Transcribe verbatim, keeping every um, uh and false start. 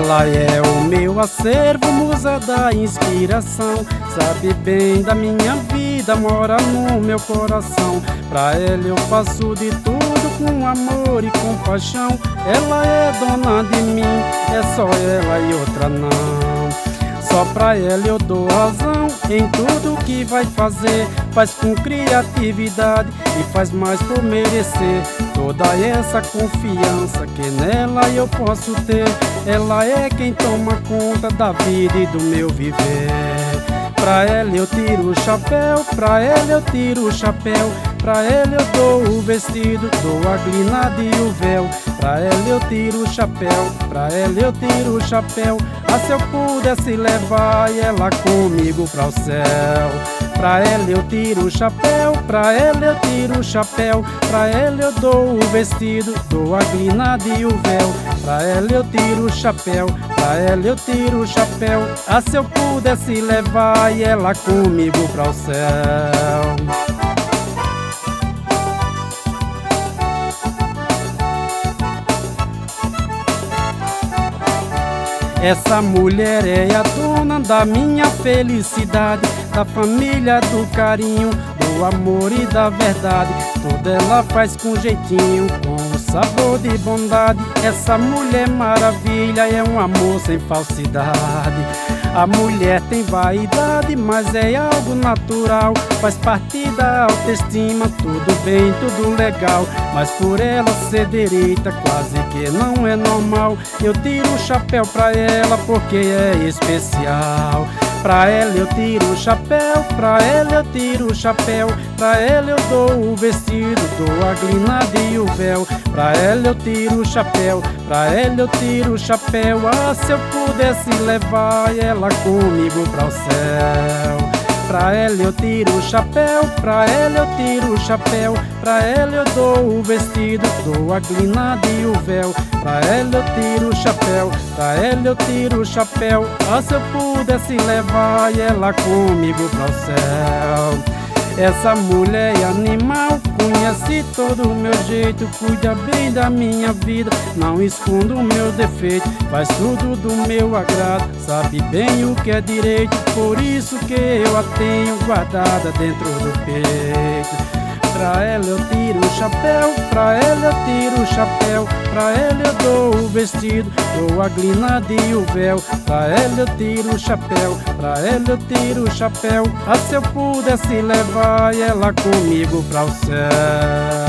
Ela é o meu acervo, musa da inspiração. Sabe bem da minha vida, mora no meu coração. Pra ela eu faço de tudo com amor e compaixão. Ela é dona de mim, é só ela e outra não. Só pra ela eu dou razão em tudo que vai fazer. Faz com criatividade e faz mais por merecer toda essa confiança que nela eu posso ter. Ela é quem toma conta da vida e do meu viver. Pra ela eu tiro o chapéu, pra ela eu tiro o chapéu. Pra ela eu dou o vestido, dou a grinada e o véu. Pra ela eu tiro o chapéu, pra ela eu tiro o chapéu. Ah, se eu pudesse levar ela comigo pra o céu. Pra ela eu tiro o chapéu, pra ela eu tiro o chapéu. Pra ela eu dou o vestido, dou a grinada e o véu. Pra ela eu tiro o chapéu, pra ela eu tiro o chapéu. Ah, se eu pudesse levar ela comigo pra o céu. Essa mulher é a dona da minha felicidade, da família, do carinho, do amor e da verdade. Tudo ela faz com jeitinho, com o sabor de bondade. Essa mulher maravilha é um amor sem falsidade. A mulher tem vaidade, mas é algo natural. Faz parte da autoestima, tudo bem, tudo legal. Mas por ela ser direita, quase que não é normal. Eu tiro o chapéu pra ela porque é especial. Pra ela eu tiro o chapéu, pra ela eu tiro o chapéu. Pra ela eu dou o vestido, dou a grinada e o véu. Pra ela eu tiro o chapéu, pra ela eu tiro o chapéu. Ah, se eu pudesse levar ela comigo pra o céu. Pra ela eu tiro o chapéu, pra ela eu tiro o chapéu. Pra ela eu dou o vestido, dou a grinada e o véu. Pra ela eu tiro o chapéu, pra ela eu tiro o chapéu. Ah, se eu pudesse levar ela comigo pro céu. Essa mulher é animal, conhece todo o meu jeito. Cuida bem da minha vida, não escondo o meu defeito. Faz tudo do meu agrado, sabe bem o que é direito. Por isso que eu a tenho guardada dentro do peito. Pra ela eu tiro o chapéu, pra ela eu tiro o chapéu. Pra ela eu dou o vestido, dou a grinada e o véu. Pra ela eu tiro o chapéu, pra ela eu tiro o chapéu. Ah, se eu pudesse levar ela comigo pra o céu.